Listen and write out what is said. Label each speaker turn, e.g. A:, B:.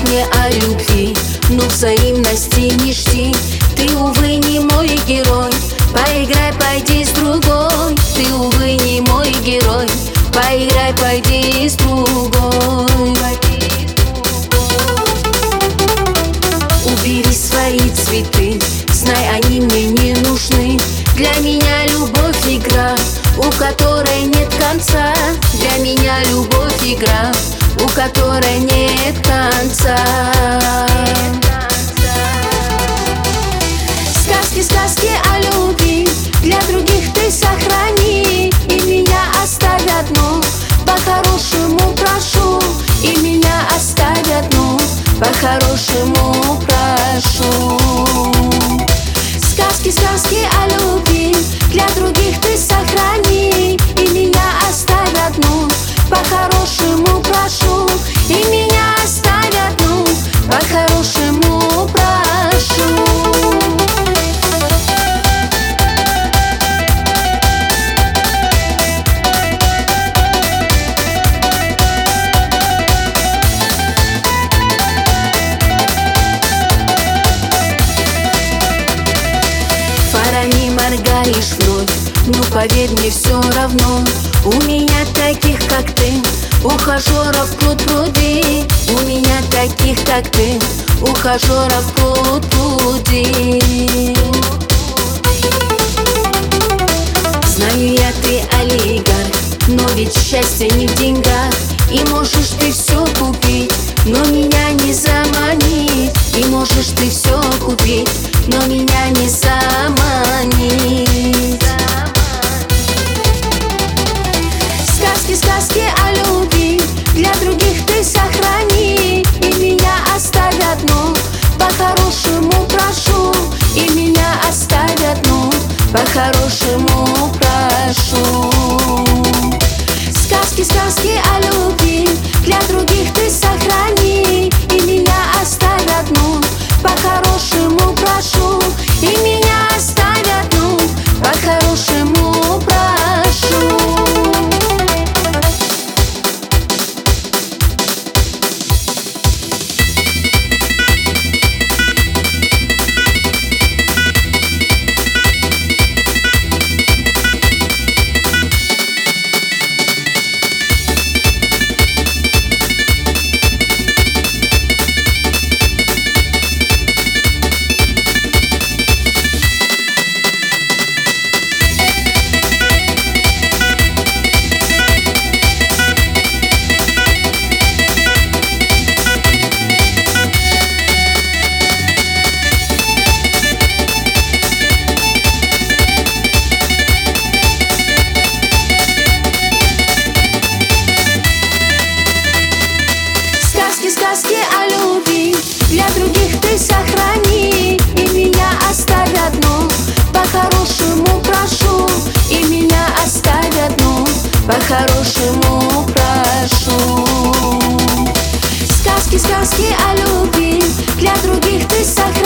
A: мне о любви, но взаимности не жди. Ты, увы, не мой герой, поиграй, пойди с другой. Ты, увы, не мой герой, поиграй, пойди с другой. Убери свои цветы, знай, они мне не нужны. Для меня любовь игра, у которой нет конца. Для меня любовь игра, у которой нет конца. Сказки, сказки о любви для других ты сохрани, и меня оставь одну, по-хорошему прошу. И меня оставь одну, по-хорошему прошу. Сказки, сказки о любви для других ты сохрани, и меня оставь одну, по-хорошему прошу. И меня оставь одну, по-хорошему прошу. Не моргаешь вновь, но поверь мне, все равно. У меня таких, как ты, ухажеров пруд-пруди. У меня таких, как ты, ухажеров пруд-пруди. Знаю я, ты олигарх, но ведь счастье не в деньгах. И можешь ты все купить, но меня не заманить. И можешь ты все купить, но меня не заманить. Сказки, сказки о любви для других ты сохрани, и меня оставь одну, по-хорошему прошу. И меня оставь одну, по-хорошему прошу. Сказки, сказки о любви для других ты сохрани, и меня оставь одну, по-хорошему прошу. И меня оставь одну, по-хорошему прошу. Сказки о любви для других ты сохрани, и меня оставь одну, по-хорошему прошу. И меня оставь одну, по-хорошему прошу. Сказки, сказки о любви для других ты сохрани.